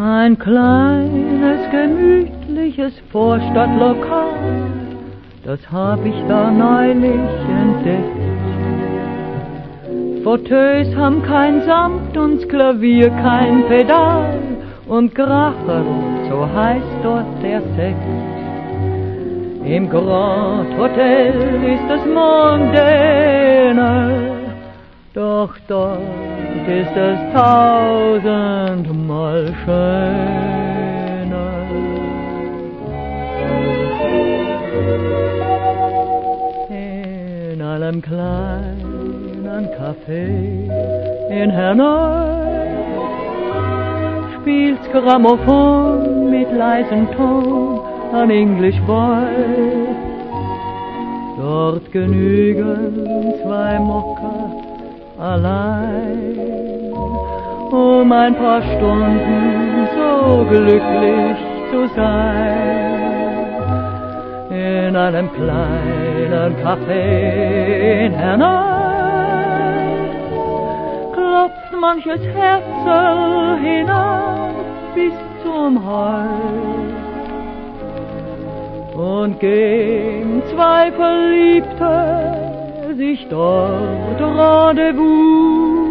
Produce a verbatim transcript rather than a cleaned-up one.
Ein kleines, gemütliches Vorstadtlokal, das hab ich da neulich entdeckt. Fauteuils haben kein Samt und das Klavier kein Pedal und Grachel, so heißt dort der Sekt. Im Grand Hotel ist es mondäner, doch dort ist es tausendmal schöner. In einem kleinen Café in Hanoi spielt's Grammophon mit leisem Ton an English Boy. Dort genügen zwei Mokka allein, um ein paar Stunden so glücklich zu sein. In einem kleinen Café in Hanoi klopft manches Herzl hinab bis zum Hals. Und gehen zwei Verliebte sich dort Rendezvous.